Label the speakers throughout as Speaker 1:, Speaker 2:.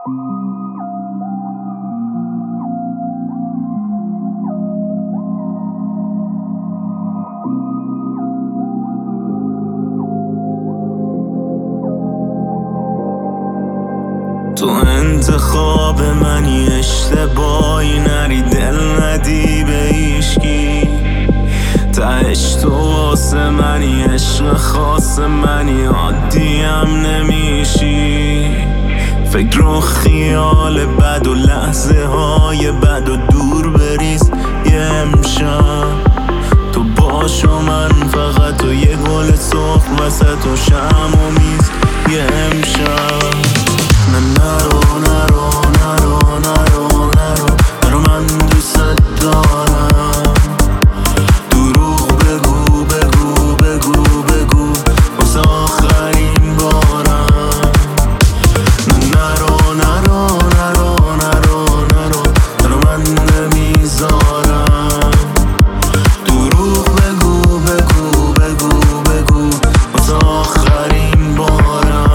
Speaker 1: تو انتخاب منی، اشتباهی نری، دل ندی به هیشکی. تهش تو واسه منی، عشق خاص منی، عادیم نمیشی. فکر و خیال بد و لحظه های بد و دور بریز یه امشب. تو باش و من فقط و یه گل سرخ وسط و شم و میز یه امشب. نرو نرو نرو نرو نرو نرو، من دوست دارم. دروغ بگو بگو بگو بگو واسه آخرین بارم. نرو نرو نرو نرو نرو نرو، من نمیذارم. دروغ بگو بگو بگو بگو واسه آخرین بارم.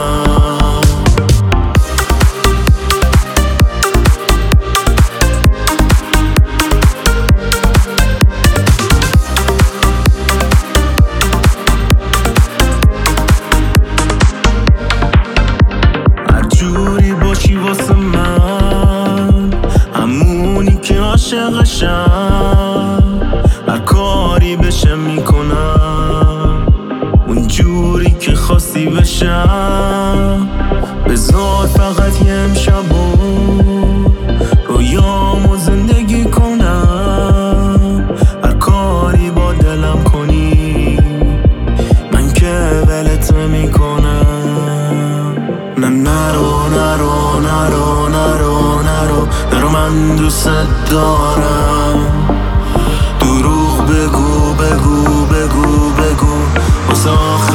Speaker 1: جوری باشی واسه من، همونی که عاشقشم. هر کاری بشه میکنم، اون جوری که خواستی بشم. بذار فقط یه امشب و رویامو زندگی کنم. هر کاری با دلم کنی، من که ولت میکنم. نرو نرو نرو نرو نرو نرو، من دوست دارم. دروغ بگو بگو بگو بگو واسه